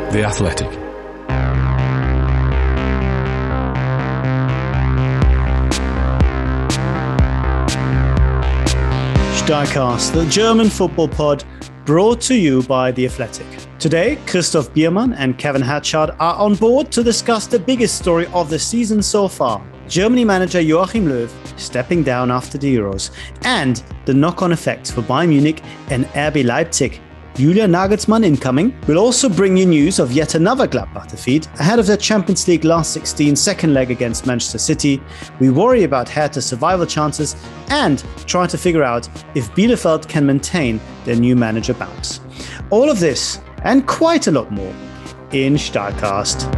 The Athletic. Starcast, the German football pod, brought to you by The Athletic. Today, Christoph Biermann and Kevin Hatchard are on board to discuss the biggest story of the season so far. Germany manager Joachim Löw stepping down after the Euros, and the knock-on effects for Bayern Munich and RB Leipzig. Julian Nagelsmann incoming. We'll also bring you news of yet another Gladbach defeat ahead of their Champions League last 16 second leg against Manchester City. We worry about Hertha's survival chances and try to figure out if Bielefeld can maintain their new manager bounce. All of this and quite a lot more in Starcast.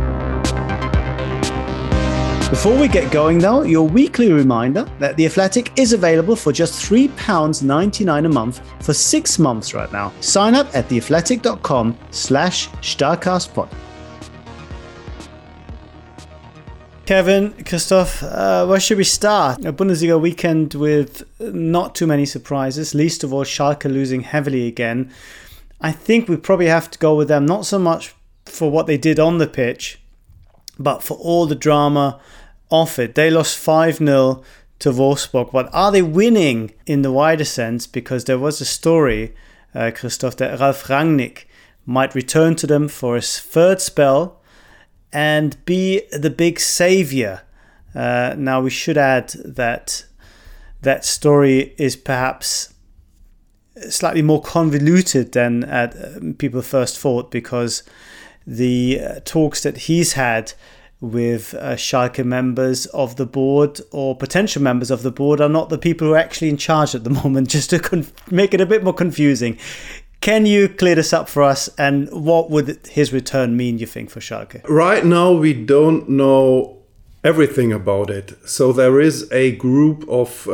Before we get going though, your weekly reminder that The Athletic is available for just £3.99 a month for 6 months right now. Sign up at theathletic.com/StarcastPod. Kevin, Christoph, where should we start? A Bundesliga weekend with not too many surprises, least of all Schalke losing heavily again. I think we probably have to go with them, not so much for what they did on the pitch, but for all the drama of it. They lost 5-0 to Wolfsburg. But are they winning in the wider sense? Because there was a story, Christoph, that Ralf Rangnick might return to them for his third spell and be the big saviour. Now, we should add that that story is perhaps slightly more convoluted than people first thought, because the talks that he's had with Schalke members of the board or potential members of the board are not the people who are actually in charge at the moment, just to make it a bit more confusing. Can you clear this up for us, and what would his return mean, you think, for Schalke? Right now, we don't know everything about it. So there is a group of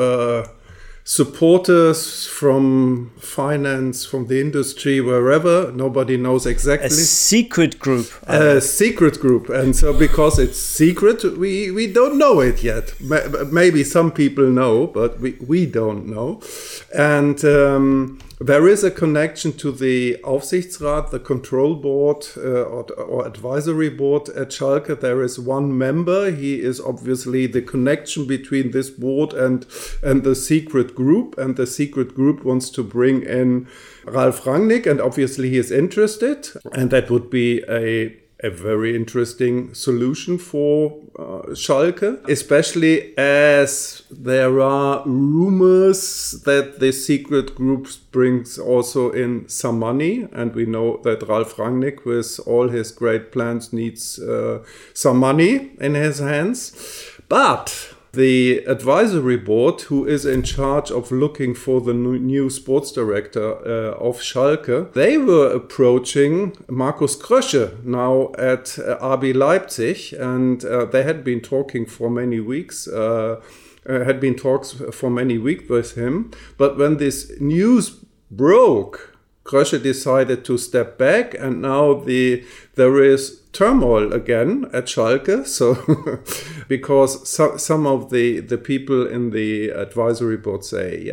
supporters from finance, from the industry, wherever. Nobody knows exactly. A secret group. A secret group. And so because it's secret, we don't know it yet. Maybe some people know, but we don't know. And there is a connection to the Aufsichtsrat, the control board or advisory board at Schalke. There is one member. He is obviously the connection between this board and the secret group. And the secret group wants to bring in Ralf Rangnick, and obviously he is interested. And that would be a very interesting solution for Schalke, especially as there are rumors that the secret group brings also in some money, and we know that Ralf Rangnick, with all his great plans, needs some money in his hands. But the advisory board, who is in charge of looking for the new sports director of Schalke, they were approaching Markus Krösche now at RB Leipzig, and they had been talking for many weeks. Had been talks for many weeks with him, but when this news broke, Krösche decided to step back, and now there is turmoil again at Schalke. So because some of the people in the advisory board say,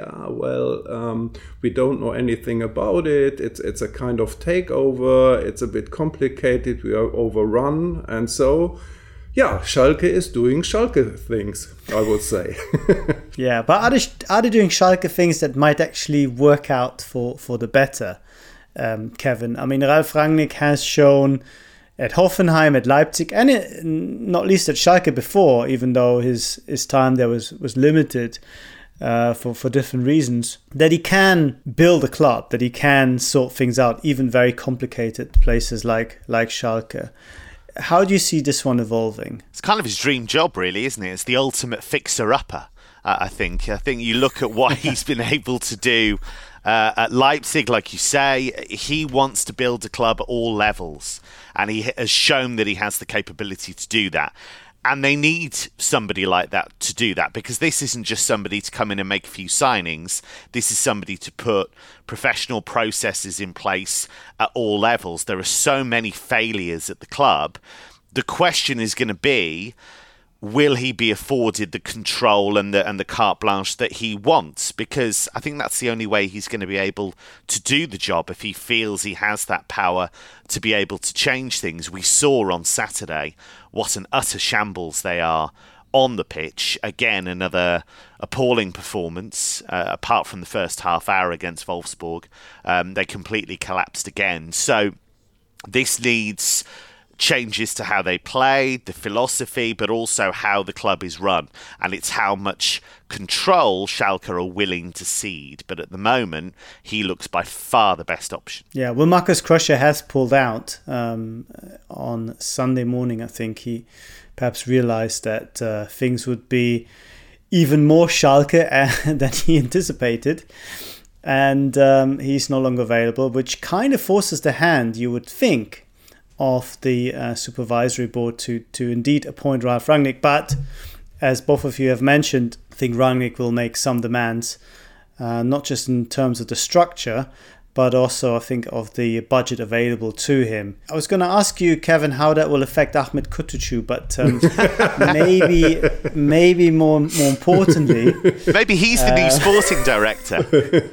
we don't know anything about it. It's a kind of takeover. It's a bit complicated. We are overrun, and so. Yeah, Schalke is doing Schalke things, I would say. Yeah, but are they doing Schalke things that might actually work out for the better, Kevin? I mean, Ralf Rangnick has shown at Hoffenheim, at Leipzig, and not least at Schalke before, even though his time there was limited for different reasons, that he can build a club, that he can sort things out, even very complicated places like Schalke. How do you see this one evolving? It's kind of his dream job, really, isn't it? It's the ultimate fixer-upper, I think. I think you look at what he's been able to do at Leipzig, like you say. He wants to build a club at all levels, and he has shown that he has the capability to do that. And they need somebody like that to do that, because this isn't just somebody to come in and make a few signings. This is somebody to put professional processes in place at all levels. There are so many failures at the club. The question is going to be, will he be afforded the control and the carte blanche that he wants? Because I think that's the only way he's going to be able to do the job, if he feels he has that power to be able to change things. We saw on Saturday what an utter shambles they are on the pitch. Again, another appalling performance, apart from the first half hour against Wolfsburg. They completely collapsed again. So this needs changes to how they play, the philosophy, but also how the club is run. And it's how much control Schalke are willing to cede. But at the moment, he looks by far the best option. Yeah, well, Markus Krösche has pulled out on Sunday morning. I think he perhaps realized that things would be even more Schalke than he anticipated. And he's no longer available, which kind of forces the hand, you would think, of the supervisory board to indeed appoint Ralf Rangnick. But as both of you have mentioned, I think Rangnick will make some demands, not just in terms of the structure, but also I think of the budget available to him. I was going to ask you, Kevin, how that will affect Ahmet Kutucu, but maybe more importantly, maybe he's the new sporting director.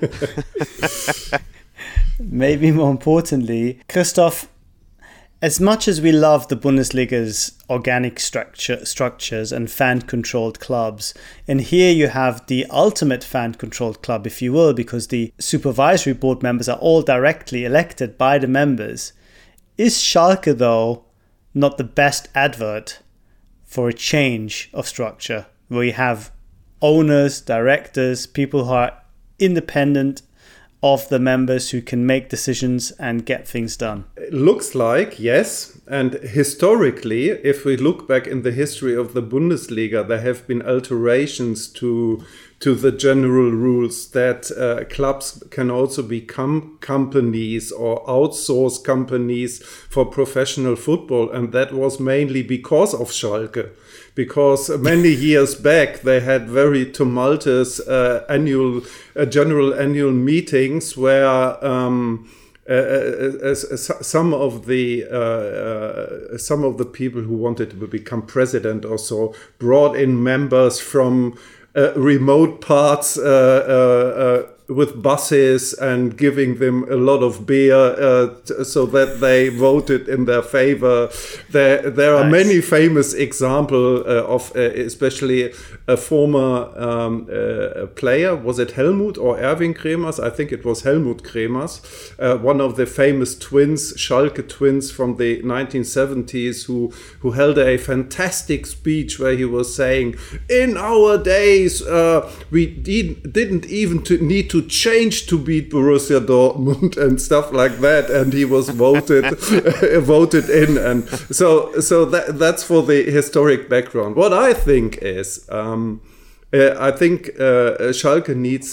Maybe more importantly, Christoph, as much as we love the Bundesliga's organic structures and fan-controlled clubs, and here you have the ultimate fan-controlled club, if you will, because the supervisory board members are all directly elected by the members, is Schalke, though, not the best advert for a change of structure, where you have owners, directors, people who are independent of the members who can make decisions and get things done? It looks like, yes. And historically, if we look back in the history of the Bundesliga, there have been alterations to the general rules that clubs can also become companies or outsource companies for professional football. And that was mainly because of Schalke. Because many years back they had very tumultuous general annual meetings where some of the people who wanted to become president or so brought in members from remote parts with buses and giving them a lot of beer so that they voted in their favor. There are many famous examples of especially a former player. Was it Helmut or Erwin Kremers? I think it was Helmut Kremers, one of the famous twins, Schalke twins from the 1970s, who held a fantastic speech where he was saying, in our days, we didn't even need to change to beat Borussia Dortmund and stuff like that, and he was voted in, and so that's for the historic background. What I think is, I think Schalke needs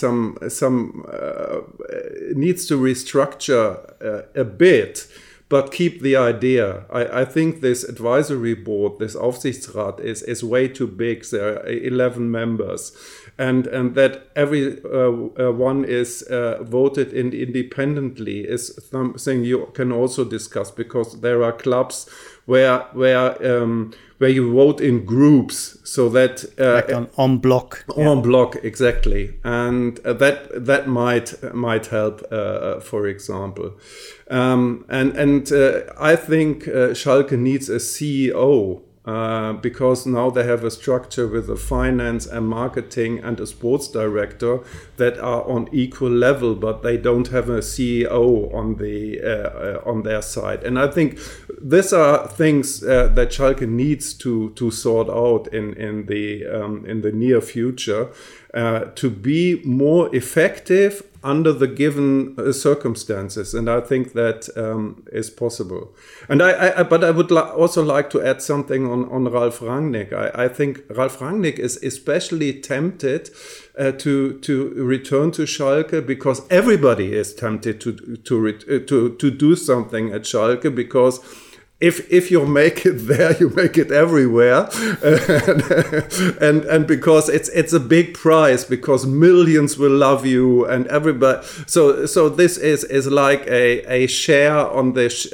needs to restructure a bit, but keep the idea. I think this advisory board, this Aufsichtsrat, is way too big. There are 11 members. And that every one is voted in independently is something you can also discuss, because there are clubs where you vote in groups, so that like en bloc. En bloc, exactly, and that might help, for example, and I think Schalke needs a CEO. Because now they have a structure with a finance and marketing and a sports director that are on equal level, but they don't have a CEO on their side. And I think these are things that Schalke needs to sort out in the near future to be more effective under the given circumstances, and I think that is possible. And but I would also like to add something on Ralf Rangnick. I think Ralf Rangnick is especially tempted to return to Schalke, because everybody is tempted to do something at Schalke, because if you make it there, you make it everywhere, and because it's a big prize, because millions will love you and everybody. So this is like a share on this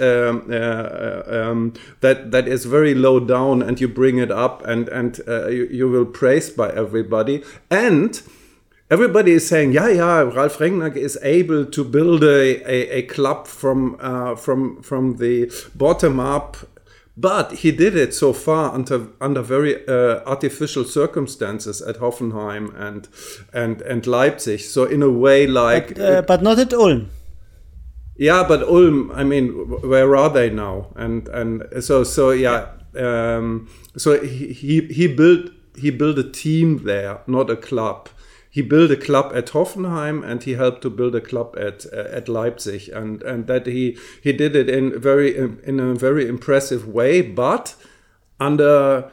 that is very low down, and you bring it up, and you will praised by everybody. And everybody is saying, Ralf Rangnick is able to build a club from the bottom up, but he did it so far under very artificial circumstances at Hoffenheim and Leipzig. So in a way, like, but not at Ulm. Yeah, but Ulm, I mean, where are they now? And so he built a team there, not a club. He built a club at Hoffenheim, and he helped to build a club at Leipzig, and that he did it in a very impressive way, but under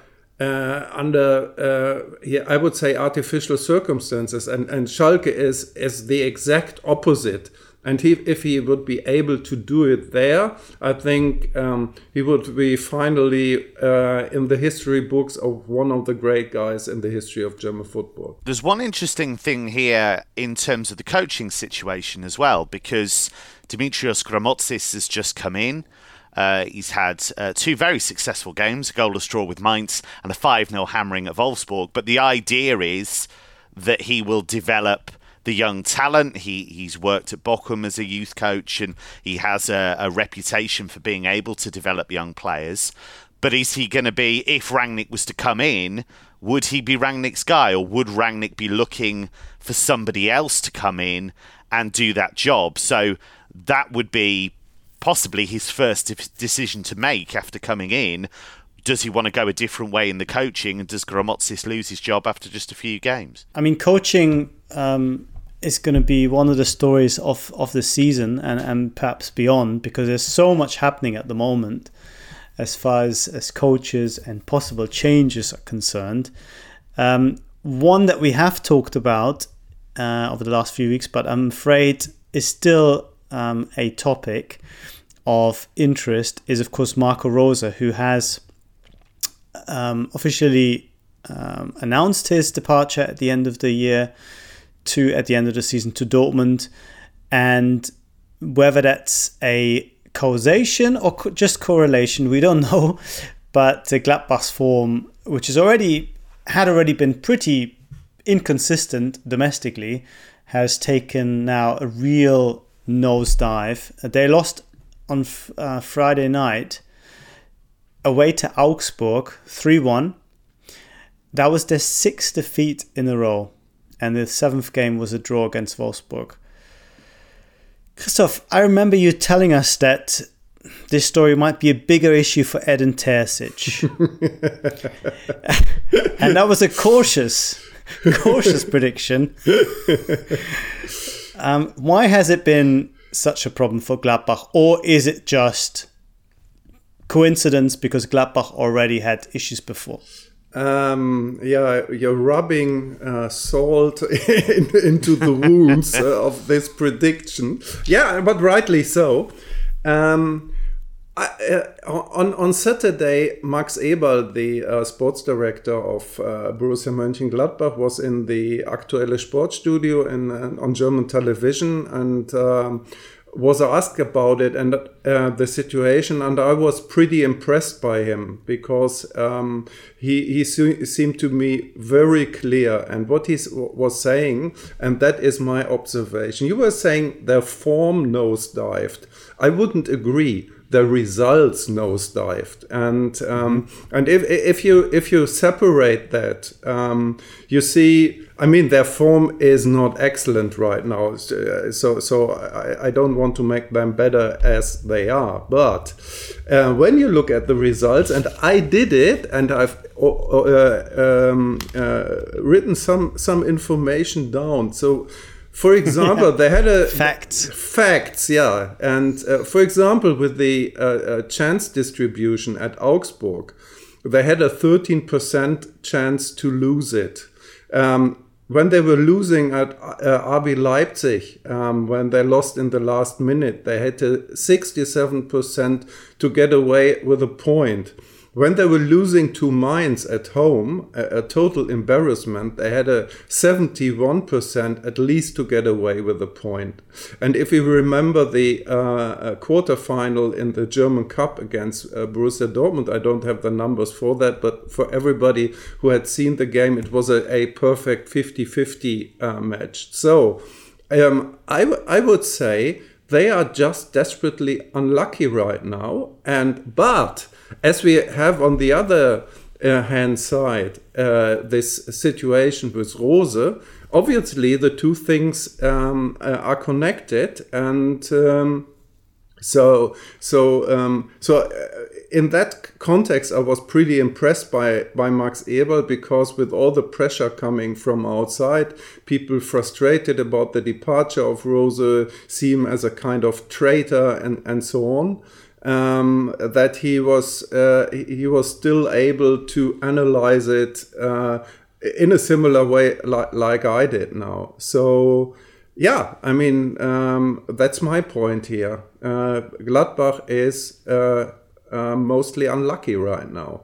I would say artificial circumstances, and Schalke is the exact opposite. And if he would be able to do it there, I think he would be finally in the history books of one of the great guys in the history of German football. There's one interesting thing here in terms of the coaching situation as well, because Dimitrios Gramotzis has just come in. He's had 2 very successful games, a goalless draw with Mainz and a 5-0 hammering at Wolfsburg. But the idea is that he will develop the young talent. He's worked at Bochum as a youth coach, and he has a reputation for being able to develop young players. But is he going to be, if Rangnick was to come in, would he be Rangnick's guy, or would Rangnick be looking for somebody else to come in and do that job? So that would be possibly his first decision to make after coming in. Does he want to go a different way in the coaching, and does Gramotzis lose his job after just a few games? I mean, coaching is going to be one of the stories of the season and perhaps beyond, because there's so much happening at the moment as far as coaches and possible changes are concerned. One that we have talked about over the last few weeks, but I'm afraid is still a topic of interest, is of course Marco Rose, who has officially announced his departure at the end of the year at the end of the season to Dortmund, and whether that's a causation or just correlation, we don't know. But Gladbach's form, which had already been pretty inconsistent domestically, has taken now a real nosedive. They lost on Friday night away to Augsburg 3-1. That was their 6th defeat in a row, and the 7th game was a draw against Wolfsburg. Christoph, I remember you telling us that this story might be a bigger issue for Edin Terzic. And that was a cautious prediction. Why has it been such a problem for Gladbach? Or is it just coincidence because Gladbach already had issues before? You're rubbing salt into the wounds of this prediction. Yeah, but rightly so. On Saturday, Max Eberl, the sports director of Borussia Mönchengladbach, was in the Aktuelle Sportstudio on German television and was asked about it and the situation, and I was pretty impressed by him because he seemed to me very clear, and what he was saying, and that is my observation. You were saying their form nosedived. I wouldn't agree. The results nosedived, and if you separate that, you see. I mean, their form is not excellent right now, so I don't want to make them better as they are. But when you look at the results, and I did it, and I've written some information down. So, for example, they had facts, yeah. And for example, with the chance distribution at Augsburg, they had a 13% chance to lose it. when they were losing at RB Leipzig, when they lost in the last minute, they had a 67% to get away with a point. When they were losing to Mainz at home, a total embarrassment, they had a 71% at least to get away with a point. And if you remember the quarterfinal in the German Cup against Borussia Dortmund, I don't have the numbers for that, but for everybody who had seen the game, it was a perfect 50-50 match. So I would say they are just desperately unlucky right now. But as we have on the other hand side, this situation with Rose, obviously the two things are connected, and so in that context, I was pretty impressed by Max Eberl, because with all the pressure coming from outside, people frustrated about the departure of Rose, see him as a kind of traitor and so on. That he was still able to analyze it in a similar way like I did now. So yeah, I mean, that's my point here. Gladbach is mostly unlucky right now.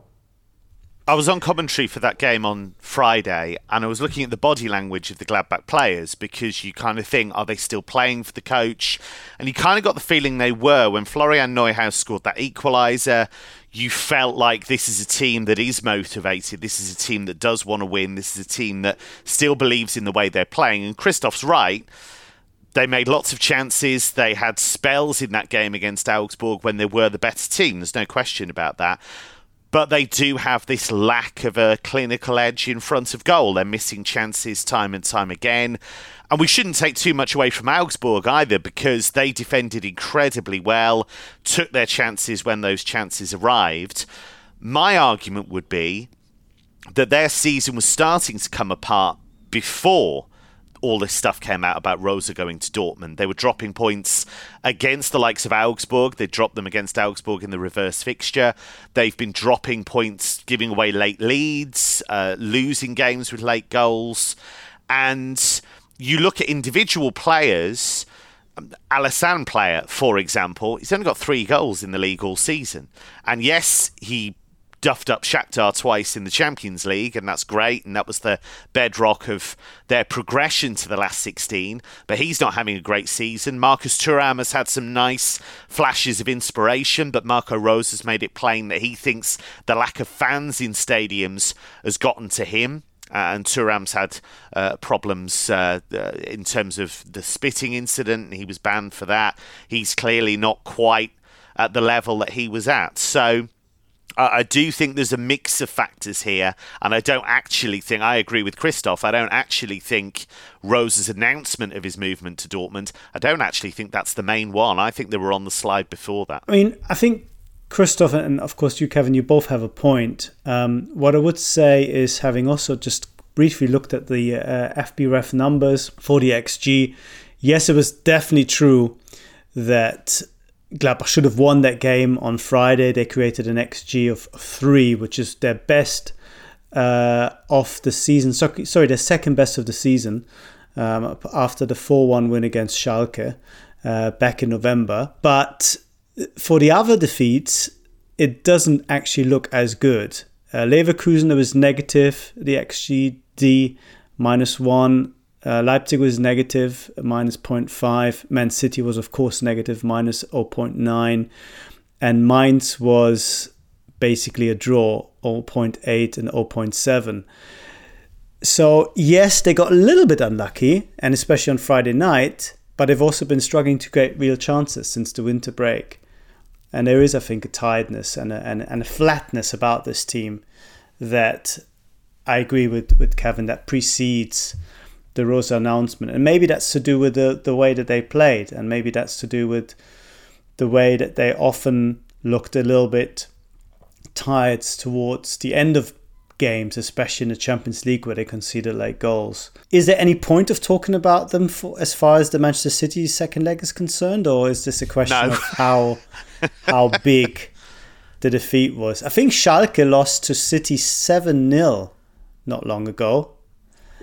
I was on commentary for that game on Friday, and I was looking at the body language of the Gladbach players, because you kind of think, are they still playing for the coach? And you kind of got the feeling they were. When Florian Neuhaus scored that equaliser, you felt like this is a team that is motivated. This is a team that does want to win. This is a team that still believes in the way they're playing. And Christoph's right. They made lots of chances. They had spells in that game against Augsburg when they were the better team. There's no question about that. But they do have this lack of a clinical edge in front of goal. They're missing chances time and time again. And we shouldn't take too much away from Augsburg either, because they defended incredibly well, took their chances when those chances arrived. My argument would be that their season was starting to come apart before all this stuff came out about Rosa going to Dortmund. They were dropping points against the likes of Augsburg. They dropped them against Augsburg in the reverse fixture. They've been dropping points, giving away late leads, losing games with late goals. And you look at individual players, Alassane player, for example, he's only got 3 goals in the league all season. And yes, he duffed up Shakhtar twice in the Champions League, and that's great, and that was the bedrock of their progression to the last 16, but he's not having a great season. Marcus Thuram has had some nice flashes of inspiration, but Marco Rose has made it plain that he thinks the lack of fans in stadiums has gotten to him. And Thuram's had problems in terms of the spitting incident. He was banned for that. He's clearly not quite at the level that he was at. So I do think there's a mix of factors here, and I don't actually think, I agree with Christoph, I don't actually think Rose's announcement of his movement to Dortmund, I don't actually think that's the main one. I think they were on the slide before that. I mean, I think Christoph and of course you, Kevin, you both have a point. What I would say is, having also just briefly looked at the FBref numbers for the XG, yes, it was definitely true that Gladbach should have won that game on Friday. They created an XG of 3, which is their best of the season. Sorry, their second best of the season after the 4-1 win against Schalke back in November. But for the other defeats, it doesn't actually look as good. Leverkusen was negative, the XGD -1. Leipzig was negative, -0.5. Man City was, of course, negative, -0.9. And Mainz was basically a draw, 0.8 and 0.7. So, yes, they got a little bit unlucky, and especially on Friday night, but they've also been struggling to create real chances since the winter break. And there is, I think, a tiredness and a flatness about this team that I agree with Kevin, that precedes the Rosa announcement. And maybe that's to do with the way that they played, and maybe that's to do with the way that they often looked a little bit tired towards the end of games, especially in the Champions League where they conceded late goals. Is there any point of talking about them as far as the Manchester City second leg is concerned, or is this a question of how big the defeat was? I think Schalke lost to City 7-0 not long ago.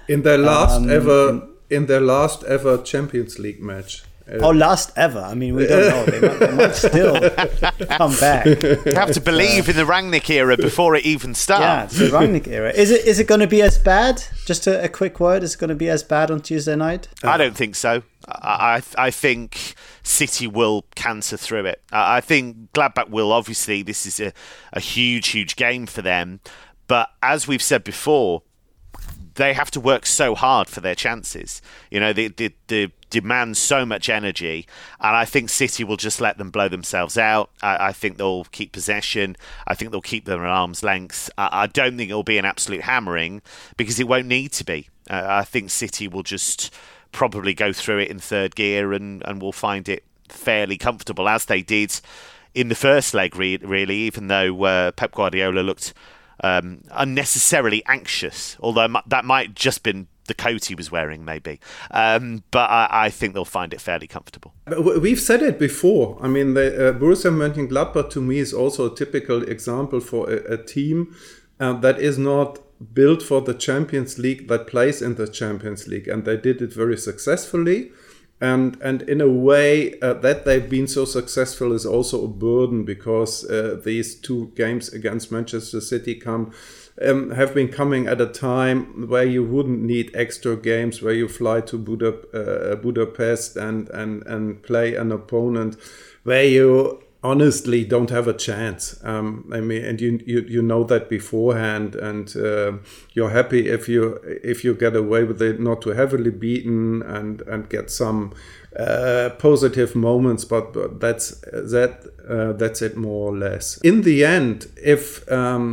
in their last ever Champions League match. Last ever. I mean, we don't know. They might still come back. You have to believe in the Rangnick era before it even starts. Yeah, it's the Rangnick era. Is it going to be as bad? Just a quick word. Is it going to be as bad on Tuesday night? I don't think so. I think City will canter through it. I think Gladbach will. Obviously, this is a huge game for them. But as we've said before, they have to work so hard for their chances. You know, they demand so much energy, and I think City will just let them blow themselves out. I think they'll keep possession. I think they'll keep them at arm's length. I don't think it'll be an absolute hammering because it won't need to be. I think City will just probably go through it in third gear and will find it fairly comfortable, as they did in the first leg, really, even though Pep Guardiola looked unnecessarily anxious, although that might just been the coat he was wearing, maybe. But I think they'll find it fairly comfortable. We've said it before. I mean, Borussia Mönchengladbach to me is also a typical example for a team that is not built for the Champions League, that plays in the Champions League, and they did it very successfully. And in a way, that they've been so successful is also a burden, because these two games against Manchester City have been coming at a time where you wouldn't need extra games, where you fly to Budapest and play an opponent where you honestly don't have a chance. I mean, and you know that beforehand, and you're happy if you get away with it, not too heavily beaten, and get some positive moments. But that's it more or less. In the end, if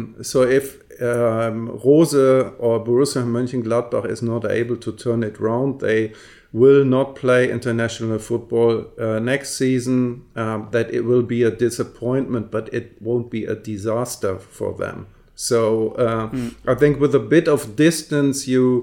Rose or Borussia Mönchengladbach is not able to turn it round, they will not play international football next season. That it will be a disappointment, but it won't be a disaster for them. So I think with a bit of distance, you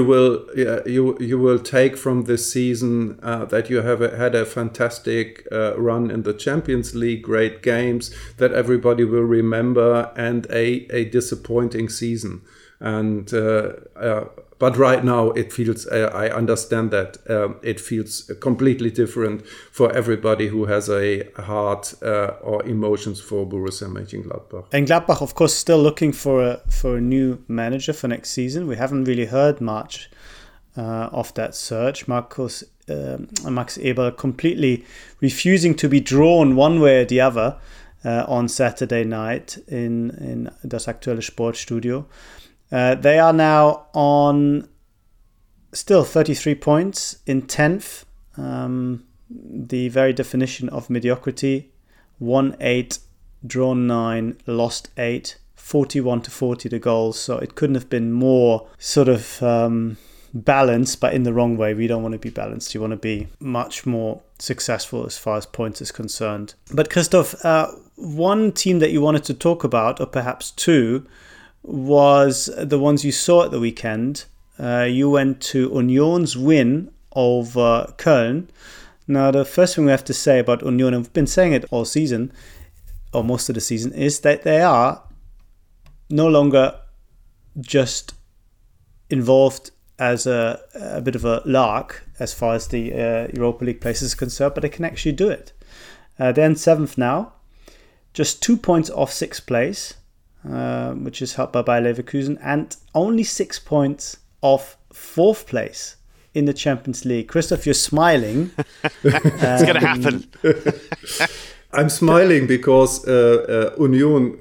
will take from this season that you have had a fantastic run in the Champions League, great games that everybody will remember, and a disappointing season. And but right now it feels, I understand that it feels completely different for everybody who has a heart or emotions for Borussia Mönchengladbach. And Gladbach, of course, still looking for a new manager for next season. We haven't really heard much of that search. Max Eberl completely refusing to be drawn one way or the other on Saturday night in Das Aktuelle Sportstudio. They are now on still 33 points in 10th. The very definition of mediocrity. Won 8, drawn 9, lost 8, 41-40 the goals. So it couldn't have been more sort of balanced, but in the wrong way. We don't want to be balanced. You want to be much more successful as far as points is concerned. But Christoph, one team that you wanted to talk about, or perhaps two, was the ones you saw at the weekend. You went to Union's win over Köln. Now, the first thing we have to say about Union, and we've been saying it all season, or most of the season, is that they are no longer just involved as a bit of a lark as far as the Europa League place is concerned, but they can actually do it. They're in 7th now, just 2 points off 6th place. Which is helped by Bayer Leverkusen, and only 6 points off 4th place in the Champions League. Christoph, you're smiling. It's going to happen. I'm smiling because Union,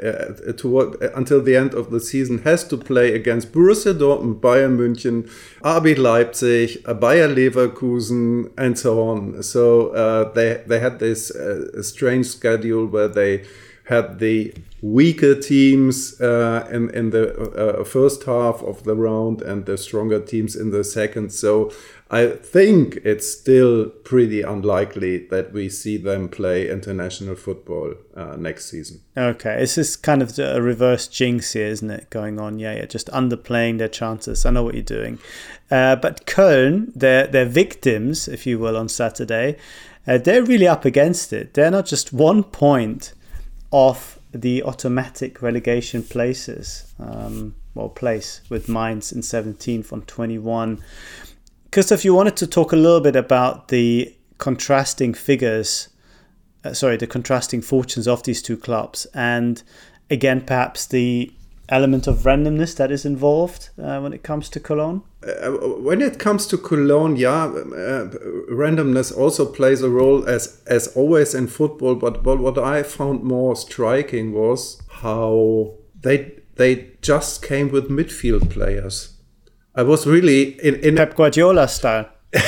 until the end of the season, has to play against Borussia Dortmund, Bayern München, RB Leipzig, Bayer Leverkusen, and so on. So they had this strange schedule where they had the weaker teams in the first half of the round and the stronger teams in the second. So I think it's still pretty unlikely that we see them play international football next season. Okay, it's just kind of a reverse jinx here, isn't it, going on? Yeah, just underplaying their chances. I know what you're doing. But Köln, their victims, if you will, on Saturday, they're really up against it. They're not just 1 point off the automatic relegation places. place with Mainz in 17th on 21. Christoph, you wanted to talk a little bit about the contrasting figures, the contrasting fortunes of these two clubs, and again, perhaps the element of randomness that is involved when it comes to Cologne? When it comes to Cologne, randomness also plays a role as always in football. But what I found more striking was how they just came with midfield players. I was really in Pep Guardiola style.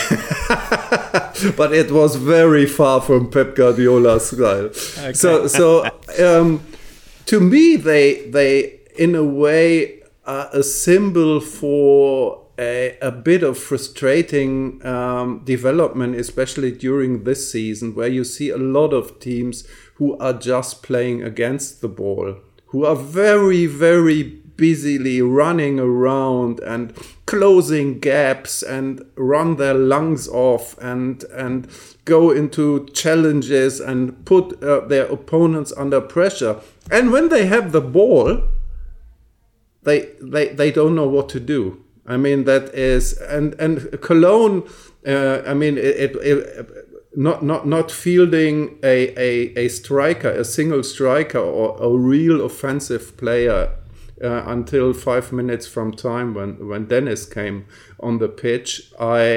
But it was very far from Pep Guardiola's style. Okay. So to me, they in a way are a symbol for a bit of frustrating development, especially during this season, where you see a lot of teams who are just playing against the ball, who are very, very busily running around and closing gaps and run their lungs off and go into challenges and put their opponents under pressure. And when they have the ball, they don't know what to do. I mean, that is, and Cologne, I mean, not fielding a striker, a single striker or a real offensive player until 5 minutes from time when Dennis came on the pitch.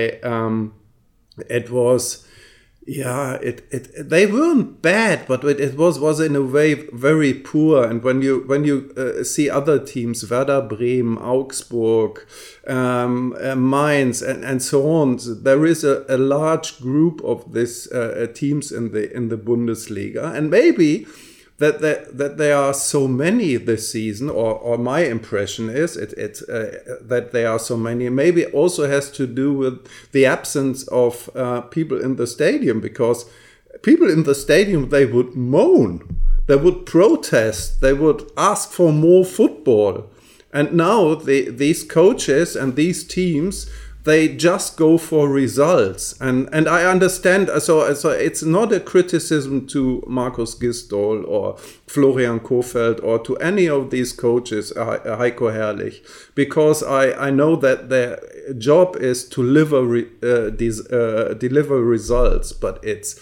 It was. Yeah, they weren't bad, but it was in a way very poor. And when you see other teams, Werder Bremen, Augsburg, Mainz, and so on, there is a large group of these teams in the Bundesliga, and maybe that there are so many this season, or my impression is that there are so many. Maybe it also has to do with the absence of people in the stadium, because people in the stadium, they would moan, they would protest, they would ask for more football. And now these coaches and these teams, they just go for results, and I understand. So it's not a criticism to Markus Gisdol or Florian Kohfeldt or to any of these coaches, Heiko Herrlich, because I know that their job is to deliver results, but it's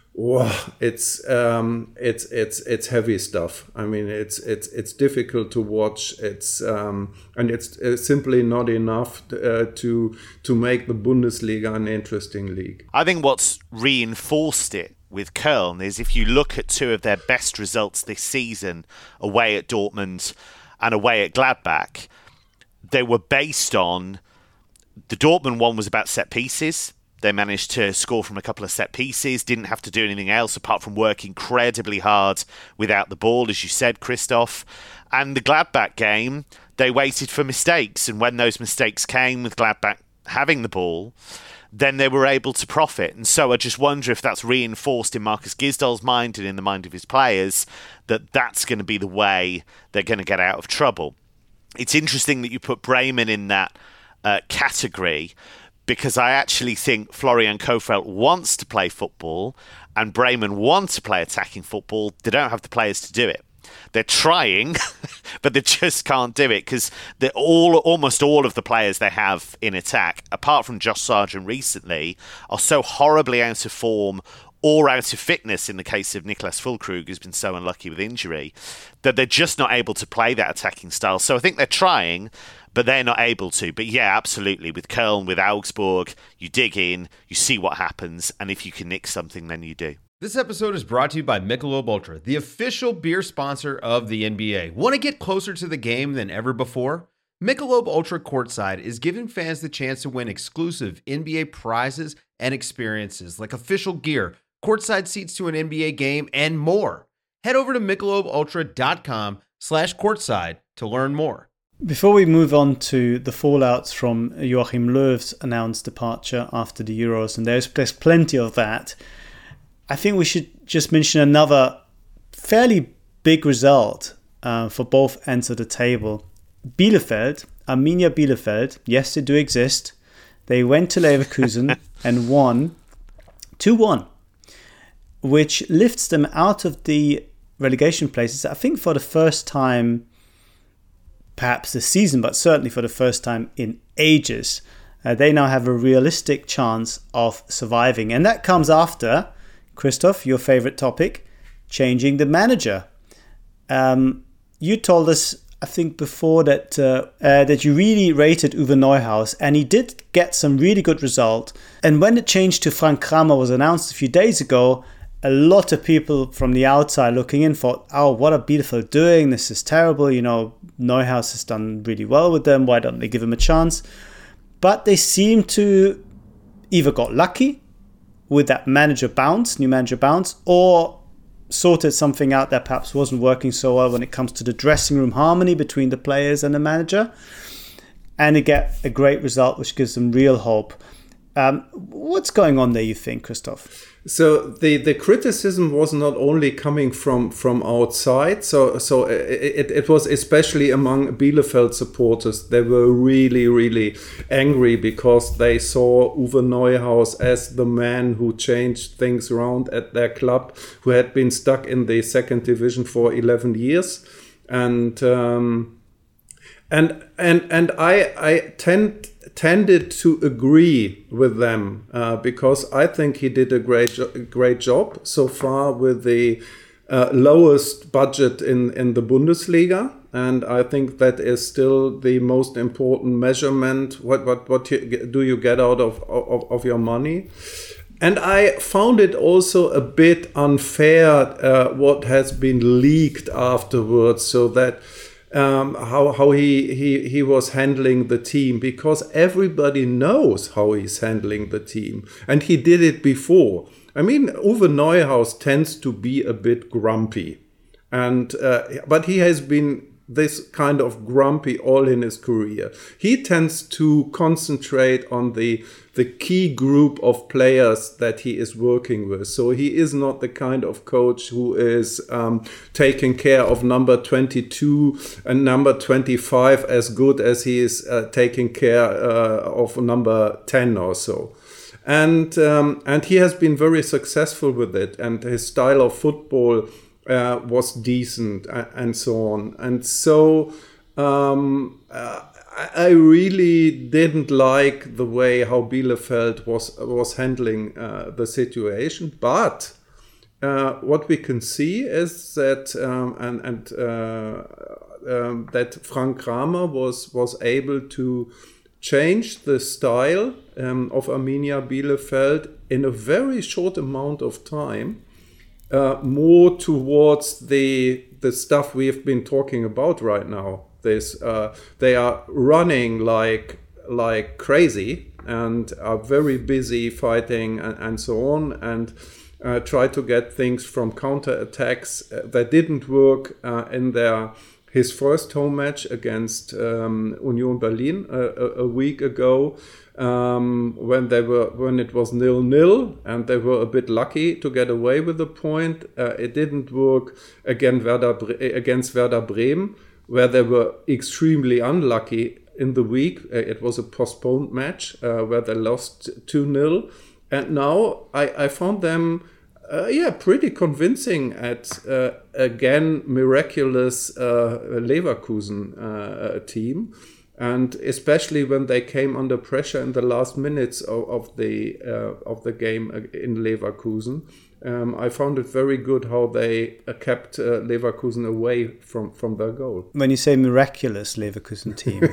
heavy stuff. I mean, it's difficult to watch. And it's simply not enough to make the Bundesliga an interesting league. I think what's reinforced it with Köln is if you look at two of their best results this season, away at Dortmund and away at Gladbach, they were based on, the Dortmund one was about set pieces. They managed to score from a couple of set pieces, didn't have to do anything else apart from work incredibly hard without the ball, as you said, Christoph. And the Gladbach game, they waited for mistakes. And when those mistakes came with Gladbach having the ball, then they were able to profit. And so I just wonder if that's reinforced in Markus Gisdol's mind and in the mind of his players, that that's going to be the way they're going to get out of trouble. It's interesting that you put Bremen in that category, because I actually think Florian Kohfeldt wants to play football and Bremen want to play attacking football. They don't have the players to do it. They're trying, but they just can't do it because almost all of the players they have in attack, apart from Josh Sargent recently, are so horribly out of form or out of fitness in the case of Niklas Füllkrug, who's been so unlucky with injury, that they're just not able to play that attacking style. So I think they're trying, but they're not able to. But yeah, absolutely. With Köln, with Augsburg, you dig in, you see what happens, and if you can nick something, then you do. This episode is brought to you by Michelob Ultra, the official beer sponsor of the NBA. Want to get closer to the game than ever before? Michelob Ultra Courtside is giving fans the chance to win exclusive NBA prizes and experiences like official gear, courtside seats to an NBA game, and more. Head over to MichelobUltra.com/courtside to learn more. Before we move on to the fallouts from Joachim Löw's announced departure after the Euros, and there's plenty of that, I think we should just mention another fairly big result for both ends of the table. Bielefeld, Arminia Bielefeld, yes, they do exist. They went to Leverkusen and won 2-1, which lifts them out of the relegation places, I think for the first time perhaps this season, but certainly for the first time in ages, they now have a realistic chance of surviving. And that comes after, Christoph, your favorite topic, changing the manager. You told us, I think, before that that you really rated Uwe Neuhaus, and he did get some really good result. And when the change to Frank Kramer was announced a few days ago, a lot of people from the outside looking in thought, oh, what are Bielefeld doing? This is terrible. You know, Neuhaus has done really well with them. Why don't they give him a chance? But they seem to either got lucky with that new manager bounce, or sorted something out that perhaps wasn't working so well when it comes to the dressing room harmony between the players and the manager. And they get a great result, which gives them real hope. What's going on there, you think, Christoph? So the criticism was not only coming from outside. So it was especially among Bielefeld supporters. They were really angry because they saw Uwe Neuhaus as the man who changed things around at their club, who had been stuck in the second division for 11 years, and I tended to agree with them because I think he did a great job so far with the lowest budget in the Bundesliga, and I think that is still the most important measurement. What do you get out of your money? And I found it also a bit unfair what has been leaked afterwards, so that how he was handling the team, because everybody knows how he's handling the team, and he did it before. I mean, Uwe Neuhaus tends to be a bit grumpy, and but he has been this kind of grumpy all in his career. He tends to concentrate on the key group of players that he is working with. So he is not the kind of coach who is taking care of number 22 and number 25 as good as he is taking care of number 10 or so. And he has been very successful with it, and his style of football was decent and so on. And so I really didn't like the way how Bielefeld was handling the situation. But what we can see is that that Frank Kramer was able to change the style of Arminia Bielefeld in a very short amount of time. More towards the stuff we have been talking about right now. They are running like crazy and are very busy fighting and so on, and try to get things from counter-attacks that didn't work in his first home match against Union Berlin a week ago. When it was 0-0 and they were a bit lucky to get away with the point. It didn't work against Werder Bremen, where they were extremely unlucky in the week. It was a postponed match where they lost 2-0. And now I found them pretty convincing at again miraculous Leverkusen team. And especially when they came under pressure in the last minutes of the game in Leverkusen, I found it very good how they kept Leverkusen away from their goal. When you say miraculous Leverkusen team,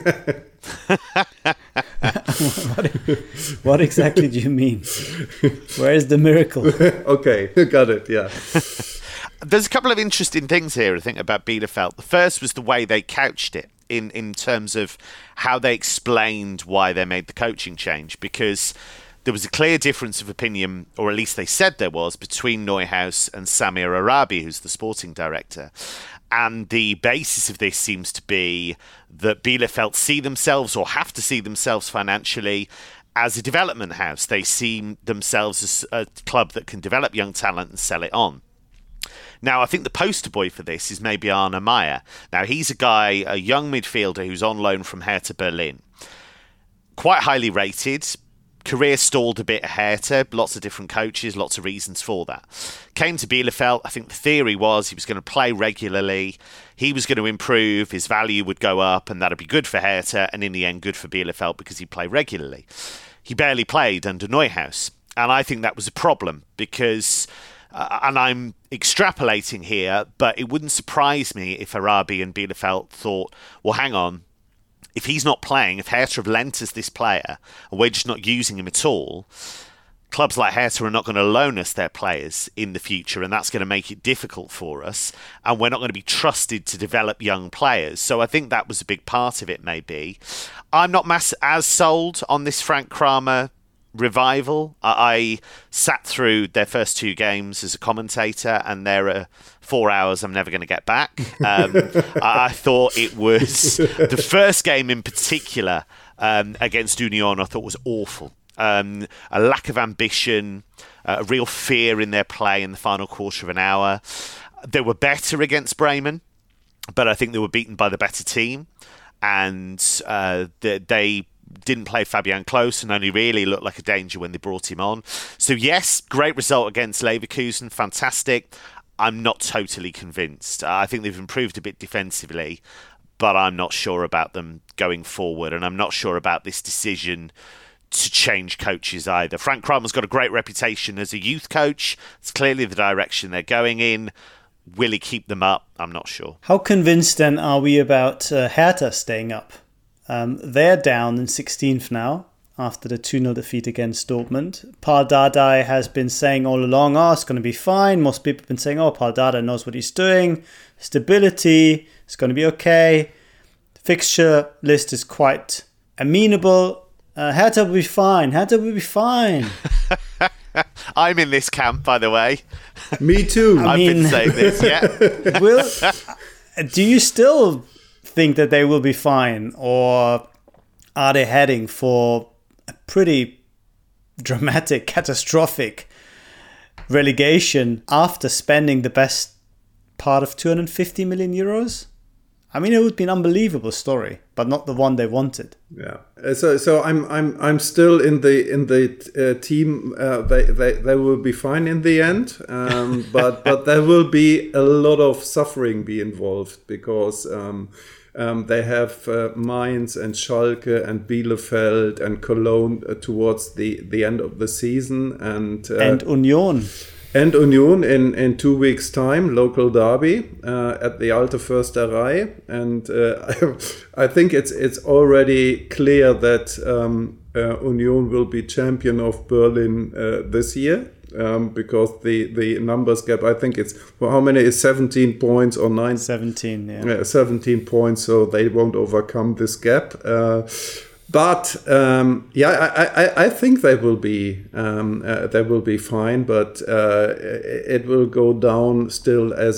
what exactly do you mean? Where is the miracle? Okay, got it. Yeah. There's a couple of interesting things here, I think, about Bielefeld. The first was the way they couched it in terms of how they explained why they made the coaching change, because there was a clear difference of opinion, or at least they said there was, between Neuhaus and Samir Arabi, who's the sporting director. And the basis of this seems to be that Bielefeld see themselves, or have to see themselves financially, as a development house. They see themselves as a club that can develop young talent and sell it on. Now, I think the poster boy for this is maybe Arne Meyer. Now, he's a young midfielder who's on loan from Hertha Berlin. Quite highly rated, career stalled a bit at Hertha, lots of different coaches, lots of reasons for that. Came to Bielefeld, I think the theory was he was going to play regularly, he was going to improve, his value would go up, and that'd be good for Hertha, and in the end good for Bielefeld because he'd play regularly. He barely played under Neuhaus, and I think that was a problem because, and I'm extrapolating here, but it wouldn't surprise me if Arabi and Bielefeld thought, well, hang on, if he's not playing, if Hertha have lent us this player and we're just not using him at all, clubs like Hertha are not going to loan us their players in the future, and that's going to make it difficult for us, and we're not going to be trusted to develop young players. So I think that was a big part of it, maybe. I'm not as sold on this Frank Kramer revival. I sat through their first 2 games as a commentator, and there are 4 hours I'm never going to get back. I thought it was the first game in particular against Union. I thought was awful. A lack of ambition, a real fear in their play in the final quarter of an hour. They were better against Bremen, but I think they were beaten by the better team, and they didn't play Fabian Klos and only really looked like a danger when they brought him on. So yes, great result against Leverkusen, fantastic. I'm not totally convinced. I think they've improved a bit defensively, but I'm not sure about them going forward, and I'm not sure about this decision to change coaches either. Frank Kramer's got a great reputation as a youth coach. It's clearly the direction they're going in. Will he keep them up? I'm not sure. How convinced then are we about Hertha staying up? They're down in 16th now after the 2-0 defeat against Dortmund. Paul Dardai has been saying all along, it's going to be fine. Most people have been saying, Paul Dardai knows what he's doing. Stability, it's going to be okay. The fixture list is quite amenable. Hertha will be fine. Hertha will be fine. I'm in this camp, by the way. Me too. I've been saying this, yeah. Do you still think that they will be fine, or are they heading for a pretty dramatic, catastrophic relegation after spending the best part of 250 million euros? I mean, it would be an unbelievable story, but not the one they wanted. Yeah. So I'm still in the team. They will be fine in the end, but there will be a lot of suffering be involved because they have Mainz and Schalke and Bielefeld and Cologne towards the end of the season, and Union. And Union in 2 weeks' time, local derby at the Alte Försterei. And I think it's already clear that Union will be champion of Berlin this year. Because the numbers gap, I think it's, how many is 17 points or 9? 17, yeah. 17 points, so they won't overcome this gap. But I think they will be fine, but it will go down still as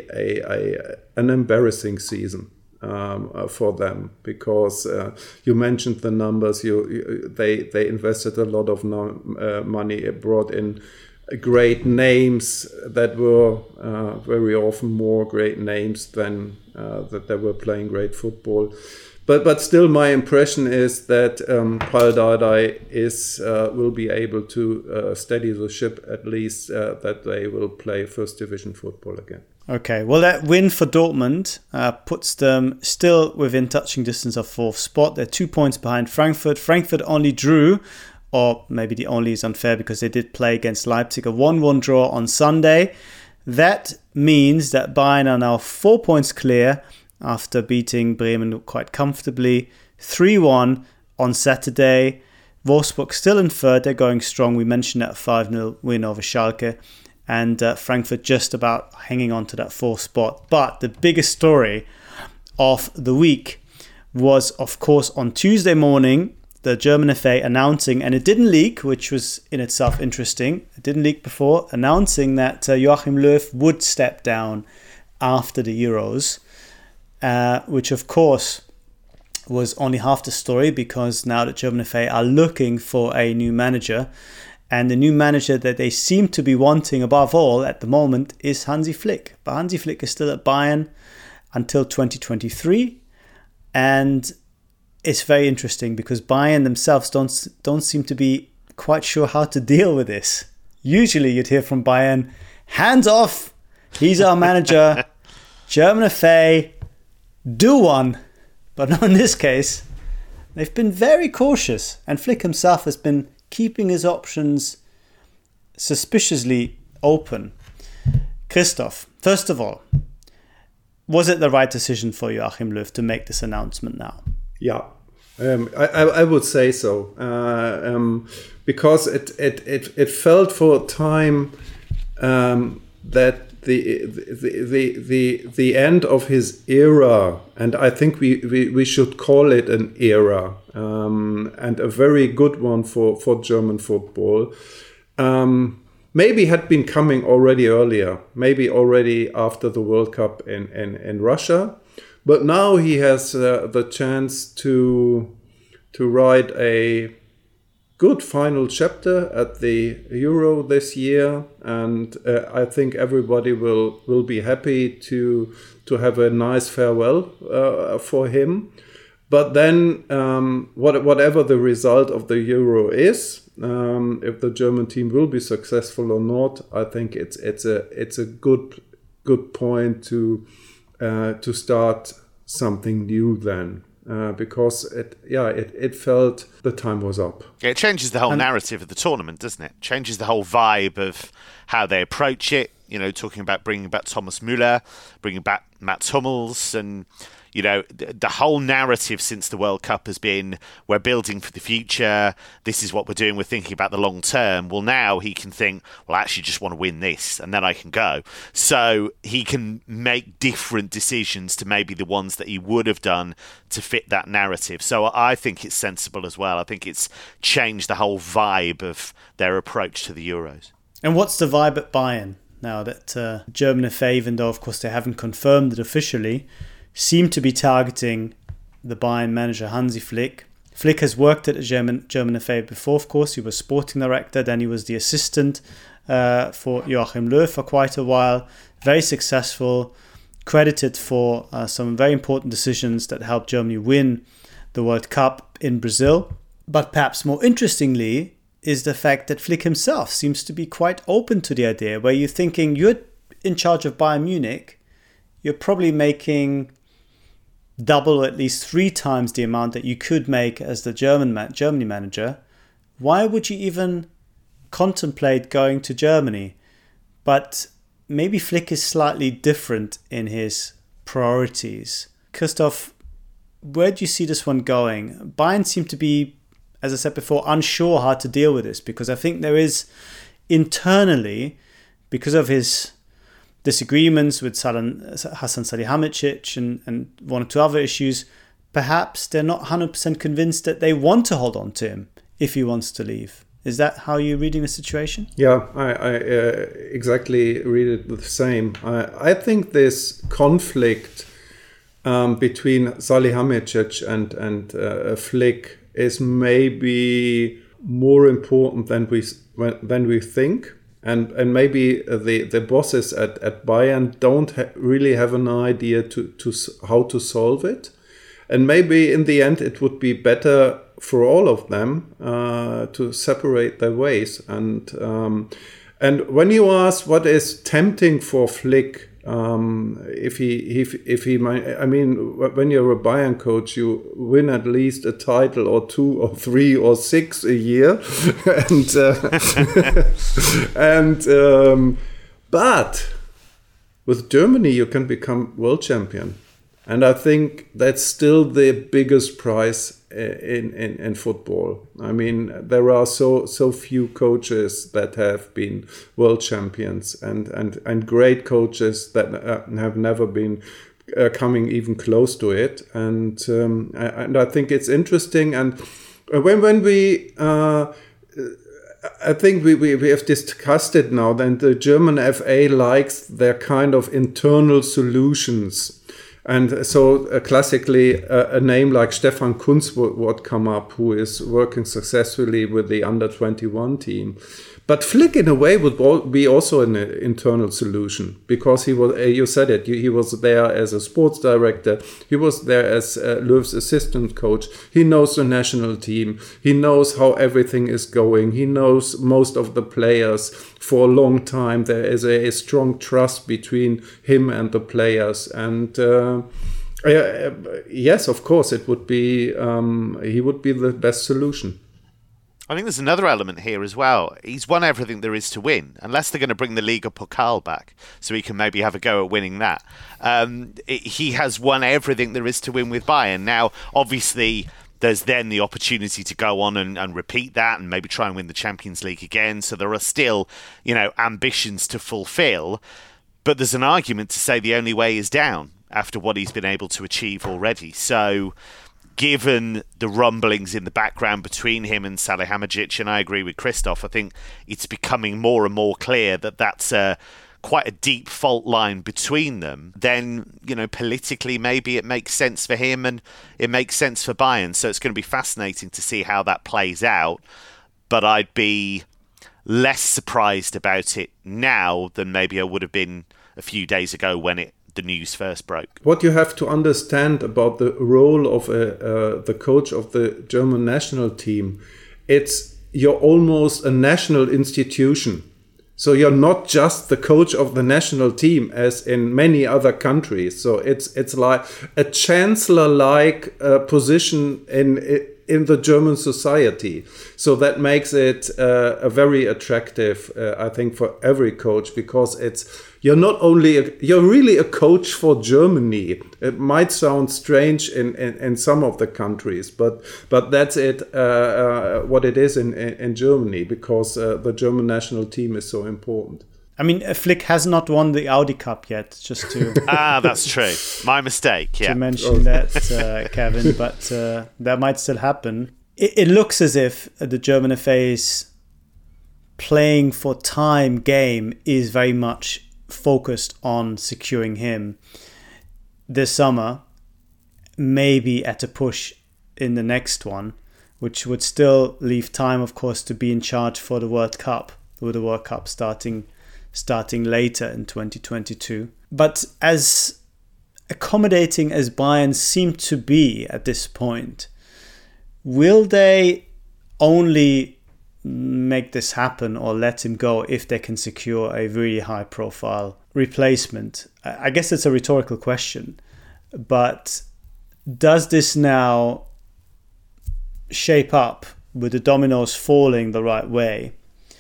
an embarrassing season for them, because you mentioned the numbers. They invested a lot of money, brought in great names that were very often more great names than that they were playing great football. But still, my impression is that Paul Dardai will be able to steady the ship, at least that they will play first division football again. Okay, well, that win for Dortmund puts them still within touching distance of 4th spot. They're 2 points behind Frankfurt. Frankfurt only drew, or maybe the only is unfair because they did play against Leipzig, a 1-1 draw on Sunday. That means that Bayern are now 4 points clear after beating Bremen quite comfortably. 3-1 on Saturday. Wolfsburg still in third. They're going strong. We mentioned that 5-0 win over Schalke. And Frankfurt just about hanging on to that 4th spot. But the biggest story of the week was, of course, on Tuesday morning, the German FA announcing, and it didn't leak, which was in itself interesting. It didn't leak before, announcing that Joachim Löw would step down after the Euros. Which of course was only half the story, because now the German FA are looking for a new manager, and the new manager that they seem to be wanting above all at the moment is Hansi Flick. But Hansi Flick is still at Bayern until 2023, and it's very interesting because Bayern themselves don't seem to be quite sure how to deal with this. Usually you'd hear from Bayern, hands off, he's our manager, German FA, do one. But not in this case. They've been very cautious, and Flick himself has been keeping his options suspiciously open. Christoph, first of all, was it the right decision for Joachim Löw to make this announcement now? Yeah, I would say so, because it felt for a time that the end of his era, and I think we should call it an era, and a very good one for German football. Maybe had been coming already earlier, maybe already after the World Cup in Russia. But now he has the chance to write a good final chapter at the Euro this year, and I think everybody will be happy to have a nice farewell for him. But then, whatever the result of the Euro is, if the German team will be successful or not, I think it's a good point to start something new then. Because it felt the time was up. Yeah, it changes the whole narrative of the tournament, doesn't it? Changes the whole vibe of how they approach it. You know, talking about bringing back Thomas Müller, bringing back Mats Hummels, and you know, the whole narrative since the World Cup has been, we're building for the future, this is what we're doing, we're thinking about the long term. Well, now he can think, well, I actually just want to win this, and then I can go. So he can make different decisions to maybe the ones that he would have done to fit that narrative. So I think it's sensible as well. I think it's changed the whole vibe of their approach to the Euros. And what's the vibe at Bayern now that German FA, even though, of course, they haven't confirmed it officially, seem to be targeting the Bayern manager Hansi Flick. Flick has worked at a German FA before, of course. He was sporting director, then he was the assistant for Joachim Löw for quite a while. Very successful, credited for some very important decisions that helped Germany win the World Cup in Brazil. But perhaps more interestingly is the fact that Flick himself seems to be quite open to the idea, where you're thinking you're in charge of Bayern Munich, you're probably making double or at least 3 times the amount that you could make as the Germany manager. Why would you even contemplate going to Germany? But maybe Flick is slightly different in his priorities. Christoph, where do you see this one going? Bayern seem to be, as I said before, unsure how to deal with this, because I think there is internally, because of his disagreements with Hasan Salihamidzic and one or two other issues, perhaps they're not 100% convinced that they want to hold on to him if he wants to leave. Is that how you're reading the situation? Yeah, I exactly read it the same. I think this conflict between Salihamidzic and Flick is maybe more important than we think. And maybe the bosses at Bayern don't really have an idea to how to solve it. And maybe in the end it would be better for all of them to separate their ways. And when you ask what is tempting for Flick, if he might, I mean, when you're a Bayern coach, you win at least a title or 2 or 3 or 6 a year, but with Germany you can become world champion, and I think that's still the biggest prize in football. I mean, there are so few coaches that have been world champions, and great coaches that have never been coming even close to it. And I think it's interesting. And when we I think we have discussed it now, then the German FA likes their kind of internal solutions. And so classically, a name like Stefan Kuntz would come up, who is working successfully with the under-21 team. But Flick, in a way, would be also an internal solution, because he was, you said it, he was there as a sports director, he was there as Löw's assistant coach, he knows the national team, he knows how everything is going, he knows most of the players for a long time. There is a strong trust between him and the players, and yes, of course, it would be he would be the best solution. I think there's another element here as well. He's won everything there is to win, unless they're going to bring the Liga Pokal back, so he can maybe have a go at winning that. He has won everything there is to win with Bayern. Now, obviously, there's then the opportunity to go on and repeat that and maybe try and win the Champions League again. So there are still, ambitions to fulfill. But there's an argument to say the only way is down after what he's been able to achieve already. So given the rumblings in the background between him and Salihamidzic, and I agree with Christoph, I think it's becoming more and more clear that that's quite a deep fault line between them, then, politically maybe it makes sense for him and it makes sense for Bayern. So it's going to be fascinating to see how that plays out. But I'd be less surprised about it now than maybe I would have been a few days ago when the news first broke. What you have to understand about the role of the coach of the German national team, you're almost a national institution. So you're not just the coach of the national team as in many other countries. So it's like a chancellor-like position in the German society. So that makes it a very attractive, I think, for every coach, because you're really a coach for Germany. It might sound strange in some of the countries, but that's what it is in Germany, because the German national team is so important. I mean, Flick has not won the Audi Cup yet, just to... that's true. My mistake, yeah. To mention that, Kevin, but that might still happen. It looks as if the German FA's playing for time game is very much focused on securing him this summer, maybe at a push in the next one, which would still leave time, of course, to be in charge for the World Cup, with the World Cup starting later in 2022. But as accommodating as Bayern seem to be at this point, will they only make this happen or let him go if they can secure a really high profile replacement? I guess it's a rhetorical question, but does this now shape up with the dominoes falling the right way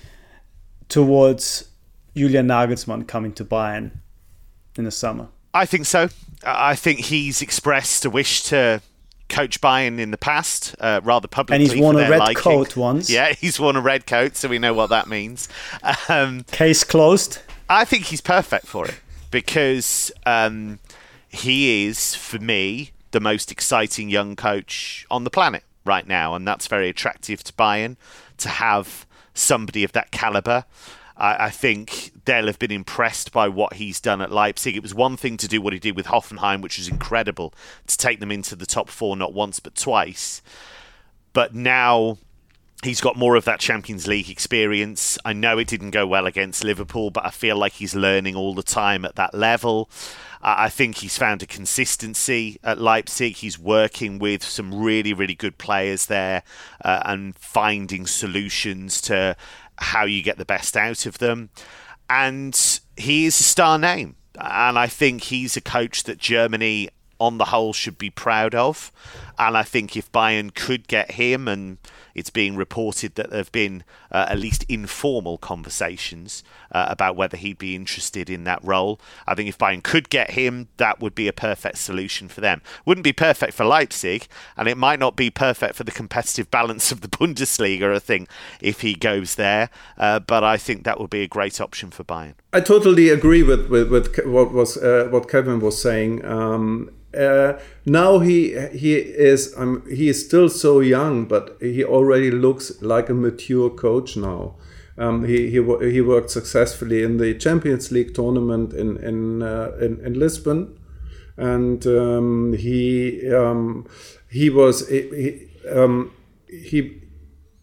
towards Julian Nagelsmann coming to Bayern in the summer? I think so. I think he's expressed a wish to coach Bayern in the past, rather publicly. And he's worn a red coat once. Yeah, he's worn a red coat, so we know what that means. Case closed. I think he's perfect for it, because he is, for me, the most exciting young coach on the planet right now, and that's very attractive to Bayern, to have somebody of that calibre. I think they'll have been impressed by what he's done at Leipzig. It was one thing to do what he did with Hoffenheim, which was incredible, to take them into the top four not once but twice. But now he's got more of that Champions League experience. I know it didn't go well against Liverpool, but I feel like he's learning all the time at that level. I think he's found a consistency at Leipzig. He's working with some really, really good players there and finding solutions to how you get the best out of them. And he is a star name. And I think he's a coach that Germany, on the whole, should be proud of. And I think if Bayern could get him, and it's being reported that there have been at least informal conversations about whether he'd be interested in that role. I think if Bayern could get him, that would be a perfect solution for them. Wouldn't be perfect for Leipzig, and it might not be perfect for the competitive balance of the Bundesliga, I think, if he goes there. But I think that would be a great option for Bayern. I totally agree with what Kevin was saying. Now he is still so young, but he already looks like a mature coach now. He worked successfully in the Champions League tournament in Lisbon, and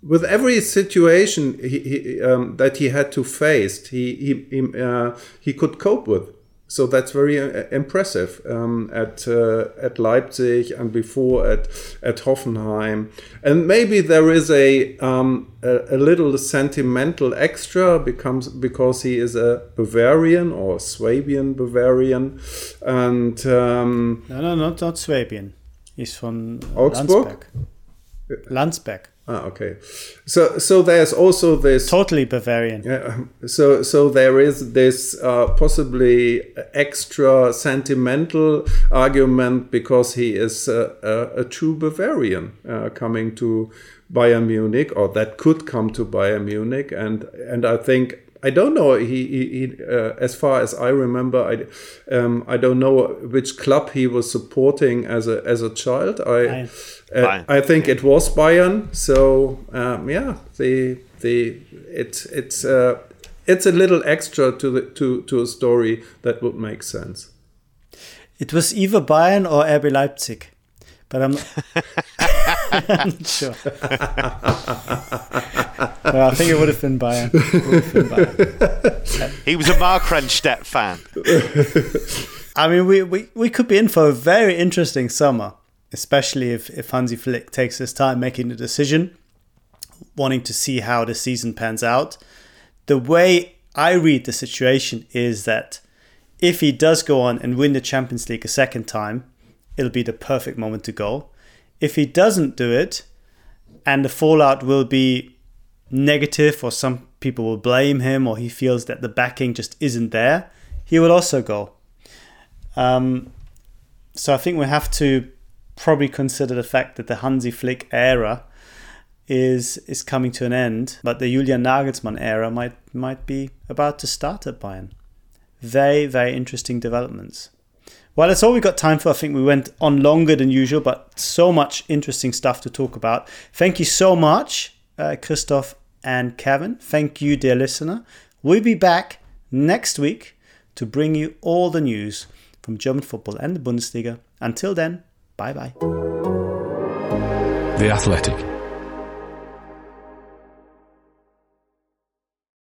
with every situation that he had to face, he could cope with. So that's very impressive at Leipzig and before at Hoffenheim. And maybe there is a little sentimental extra because he is a Bavarian or Swabian Bavarian. And no, not Swabian. He's from Augsburg? Landsberg. Okay. So there's also this totally Bavarian. Yeah. So there is this possibly extra sentimental argument because he is a true Bavarian coming to Bayern Munich, or that could come to Bayern Munich, and I think. I don't know. He as far as I remember, I don't know which club he was supporting as a child. I think it was Bayern. So it's a little extra to a story that would make sense. It was either Bayern or RB Leipzig, but I'm not sure. Well, I think it would have been Bayern. He was a Markranstädt fan. I mean, we could be in for a very interesting summer, especially if Hansi Flick takes his time making the decision, wanting to see how the season pans out. The way I read the situation is that if he does go on and win the Champions League a second time, it'll be the perfect moment to go. If he doesn't do it, and the fallout will be negative, or some people will blame him, or he feels that the backing just isn't there, he will also go. So I think we have to probably consider the fact that the Hansi Flick era is coming to an end, but the Julian Nagelsmann era might be about to start at Bayern. Very, very interesting developments. Well, that's all we got time for. I think we went on longer than usual, but so much interesting stuff to talk about. Thank you so much, Christoph and Kevin. Thank you, dear listener. We'll be back next week to bring you all the news from German football and the Bundesliga. Until then, bye-bye. The Athletic.